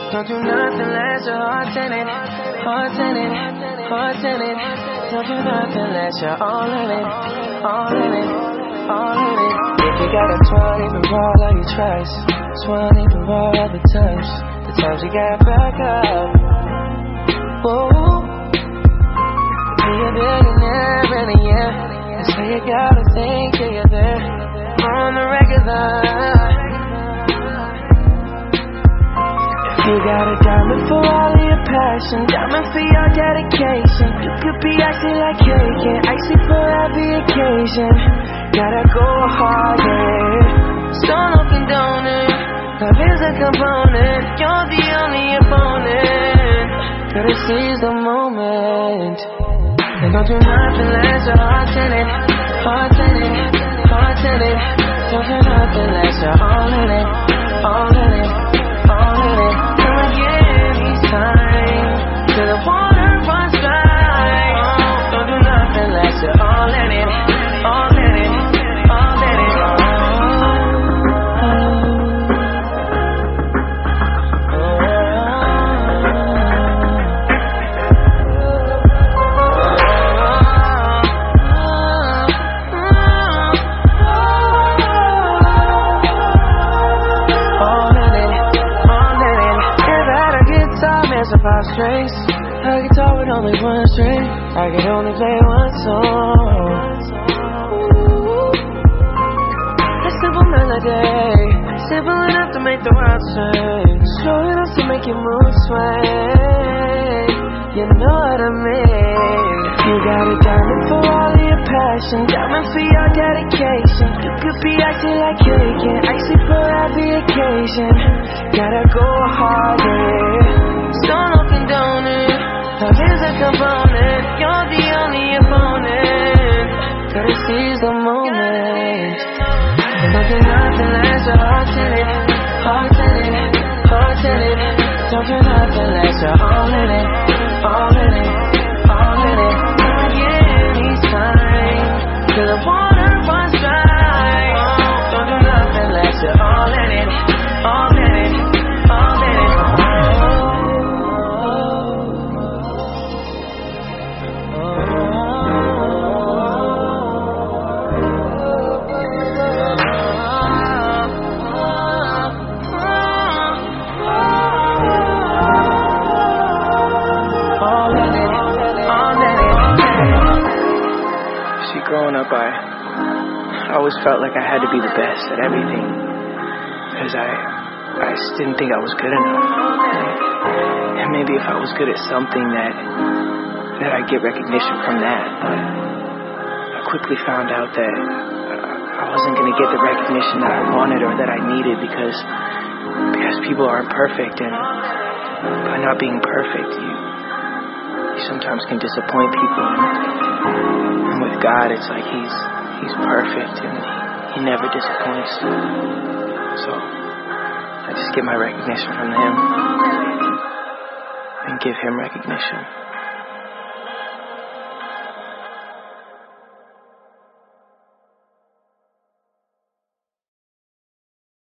Don't do nothing less your heart's in it, heart's in it, heart's in it. Don't do nothing less you're all in it, all in it, all in it. If you got a 20, even roll all your tries. 20, even roll all the times you got back up. Whoa, be a billionaire in a year. And so you gotta think till you're there on the regular. You got a diamond for all of your passion, diamond for your dedication. You could be acting like cake and icy for every occasion. Gotta go hard, yeah. So no condoning, love is a component. You're the only opponent. Gotta seize the moment. And don't do nothing less your heart's in it, heart's in it, heart's in it. Don't do nothing less you're all in it, all in it, all in it. Till the water runs dry. Don't do nothing less, you're all in it, all in it, all in it. Five strings, a guitar with only one string. I can only play one song. A simple melody, simple enough to make the world sing, slow enough to make your mood sway. You know what I mean. You got a diamond for all of your passion, diamond for your dedication. You could be acting like cake and icy for every occasion. Gotta go hard, yeah. So no condoning, love is a component. You're the only opponent. Gotta seize the moment. And don't do nothing less your heart's in it, heart's in it, heart's in it. Don't do nothing less you're all in it, all in it, all in it. Come again each time till the water runs dry. Don't do nothing less you're all in it, all in it, all in it. Growing up, I always felt like I had to be the best at everything, because I just didn't think I was good enough. And maybe if I was good at something that I'd get recognition from that, but I quickly found out that I wasn't going to get the recognition that I wanted or that I needed, because people aren't perfect, and by not being perfect, you sometimes can disappoint people. And with God, it's like He's perfect and He never disappoints. So I just get my recognition from Him and give Him recognition.